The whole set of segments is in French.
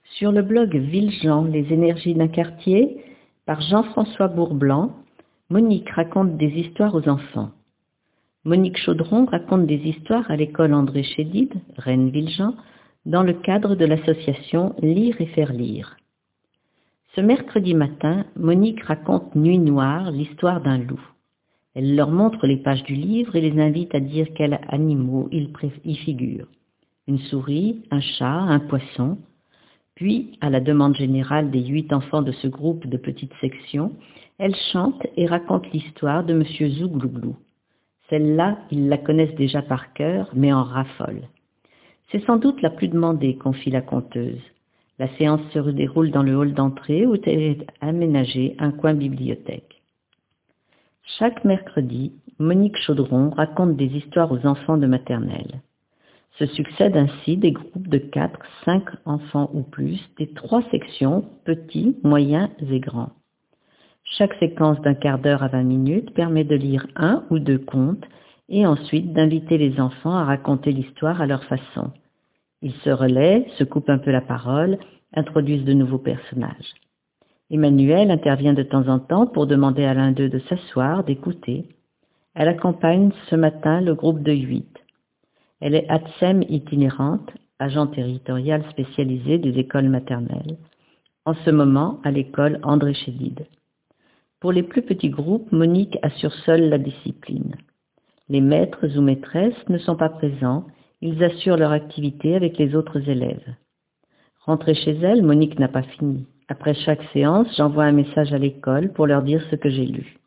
Sur le blog Villejean, les énergies d'un quartier, par Jean-François Bourblanc, Monique raconte des histoires aux enfants. Monique Chaudron raconte des histoires à l'école André Chédid, Rennes-Villejean, dans le cadre de l'association Lire et faire lire. Ce mercredi matin, Monique raconte Nuit Noire, l'histoire d'un loup. Elle leur montre les pages du livre et les invite à dire quels animaux y figurent. Une souris, un chat, un poisson. Puis, à la demande générale des 8 enfants de ce groupe de petites sections, elle chante et raconte l'histoire de Monsieur Zouglouglou. Celle-là, ils la connaissent déjà par cœur, mais en raffolent. C'est sans doute la plus demandée, confie la conteuse. La séance se déroule dans le hall d'entrée où est aménagé un coin bibliothèque. Chaque mercredi, Monique Chaudron raconte des histoires aux enfants de maternelle. Se succèdent ainsi des groupes de 4, 5 enfants ou plus, des 3 sections, petits, moyens et grands. Chaque séquence d'un quart d'heure à 20 minutes permet de lire 1 ou 2 contes et ensuite d'inviter les enfants à raconter l'histoire à leur façon. Ils se relaient, se coupent un peu la parole, introduisent de nouveaux personnages. Emmanuelle intervient de temps en temps pour demander à l'un d'eux de s'asseoir, d'écouter. Elle accompagne ce matin le groupe de 8. Elle est ATSEM itinérante, agent territorial spécialisé des écoles maternelles, en ce moment à l'école André Chédid. Pour les plus petits groupes, Monique assure seule la discipline. Les maîtres ou maîtresses ne sont pas présents, ils assurent leur activité avec les autres élèves. Rentrée chez elle, Monique n'a pas fini. Après chaque séance, j'envoie un message à l'école pour leur dire ce que j'ai lu.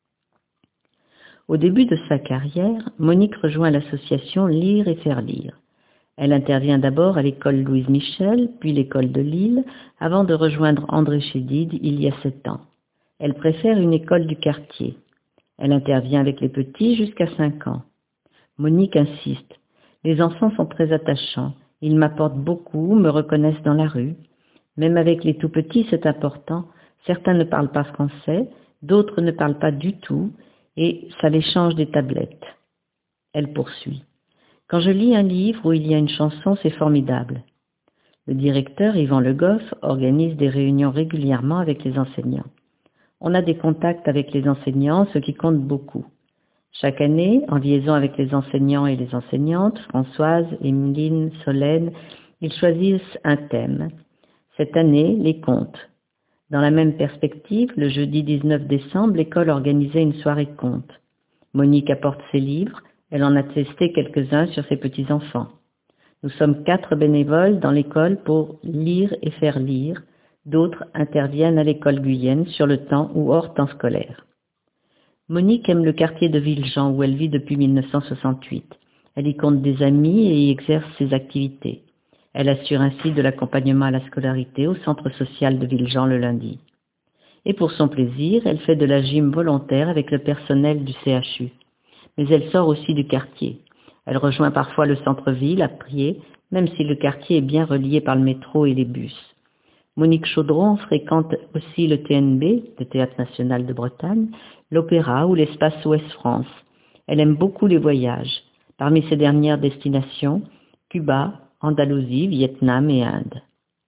Au début de sa carrière, Monique rejoint l'association Lire et faire lire. Elle intervient d'abord à l'école Louise Michel, puis l'école de Lille, avant de rejoindre André Chédid il y a 7 ans. Elle préfère une école du quartier. Elle intervient avec les petits jusqu'à 5 ans. Monique insiste. Les enfants sont très attachants. Ils m'apportent beaucoup, me reconnaissent dans la rue. Même avec les tout petits, c'est important. Certains ne parlent pas français, d'autres ne parlent pas du tout, et ça les change des tablettes. Elle poursuit. Quand je lis un livre où il y a une chanson, c'est formidable. Le directeur, Yvan Le Goff, organise des réunions régulièrement avec les enseignants. On a des contacts avec les enseignants, ce qui compte beaucoup. Chaque année, en liaison avec les enseignants et les enseignantes, Françoise, Emeline, Solène, ils choisissent un thème. Cette année, les contes. Dans la même perspective, le jeudi 19 décembre, l'école organisait une soirée contes. Monique apporte ses livres, elle en a testé quelques-uns sur ses petits-enfants. Nous sommes 4 bénévoles dans l'école pour lire et faire lire. D'autres interviennent à l'école Guyenne sur le temps ou hors temps scolaire. Monique aime le quartier de Villejean où elle vit depuis 1968. Elle y compte des amis et y exerce ses activités. Elle assure ainsi de l'accompagnement à la scolarité au centre social de Villejean le lundi. Et pour son plaisir, elle fait de la gym volontaire avec le personnel du CHU. Mais elle sort aussi du quartier. Elle rejoint parfois le centre-ville à pied, même si le quartier est bien relié par le métro et les bus. Monique Chaudron fréquente aussi le TNB, le Théâtre National de Bretagne, l'Opéra ou l'Espace Ouest France. Elle aime beaucoup les voyages. Parmi ses dernières destinations, Cuba, Andalousie, Vietnam et Inde.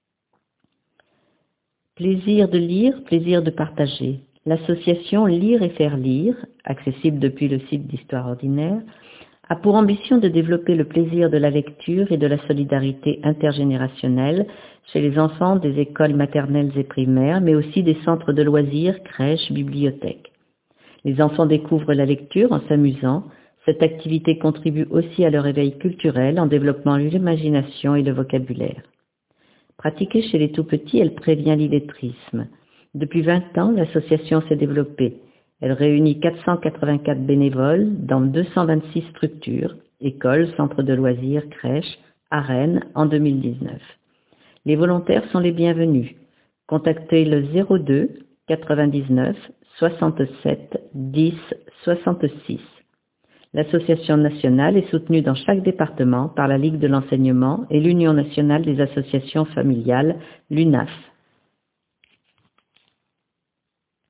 Plaisir de lire, plaisir de partager. L'association Lire et faire lire, accessible depuis le site d'Histoire ordinaire, a pour ambition de développer le plaisir de la lecture et de la solidarité intergénérationnelle chez les enfants des écoles maternelles et primaires, mais aussi des centres de loisirs, crèches, bibliothèques. Les enfants découvrent la lecture en s'amusant. Cette activité contribue aussi à leur éveil culturel en développant l'imagination et le vocabulaire. Pratiquée chez les tout-petits, elle prévient l'illettrisme. Depuis 20 ans, l'association s'est développée. Elle réunit 484 bénévoles dans 226 structures, écoles, centres de loisirs, crèches, à Rennes en 2019. Les volontaires sont les bienvenus. Contactez le 02 99 67 10 66. L'association nationale est soutenue dans chaque département par la Ligue de l'enseignement et l'Union nationale des associations familiales, l'UNAF.